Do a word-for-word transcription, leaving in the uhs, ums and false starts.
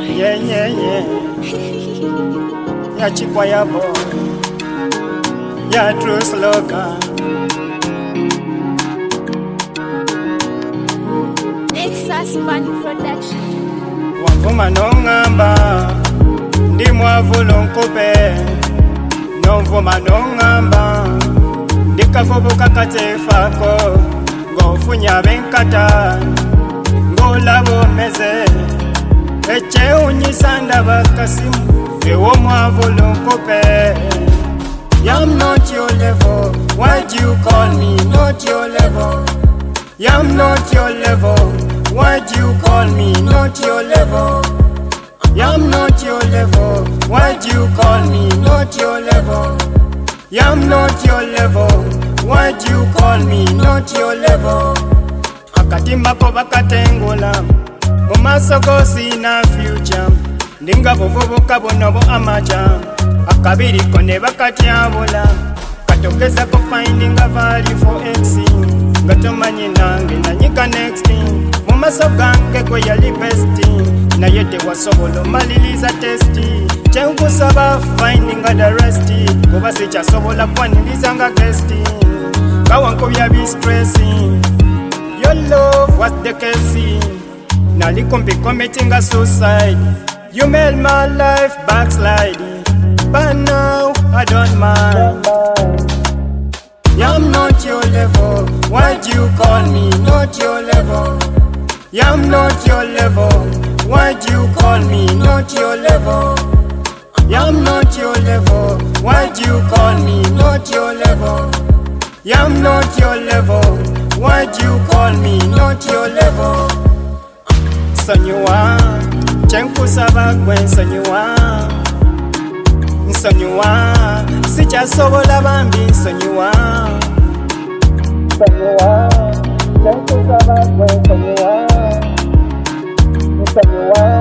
Yeah, yeah, yeah. Ya chikwa ya bo. Ya true slogan. Nexus Band Production. Wavuma nongamba. Ndi mwavulo nkupe. Novuma nongamba. Ndikafubuka katefako. Ngofunya benkata. Ngolabo meze. Eche unyisanda bakasimu. Ewo mwavulo nkupe. I'm not your level. Why'd you call me not your level? I'm not your level. Why'd you call me not your level? I'm not your level. Why'd you call me not your level? I'm not your level. Why'd you call me not your level? Akatimba ko bakatengula. Mumaso go sina future. Ndinga buvubuka bonobo amaja. Akabiri kone bakatyabula. Katokeza ko finding a value for X. Gatomanyi nange nanyika next. Mumaso gange kwe yali besti. Na yete wasobolo maliliza testi. Chenkusaba finding a the resti. Kuba sicha sobola kwaniliza nga guesti. Kawanko ya be stressing. Your love was the case. Nalikombi committing a suicide. You made my life backsliding. But now I don't mind. I'm not your level. Why'd you call me not your level? I'm not your level. Why'd you call me not your level? I'm not your level. Why'd you call me not your level? I'm not your level. Why'd you call me not your level? Nsonyiwa, chenkusaba gwe nsonyiwa. Nsonyiwa, sichasobola bambi nsonyiwa. Nsonyiwa, chenkusaba gwe nsonyiwa. Nsonyiwa.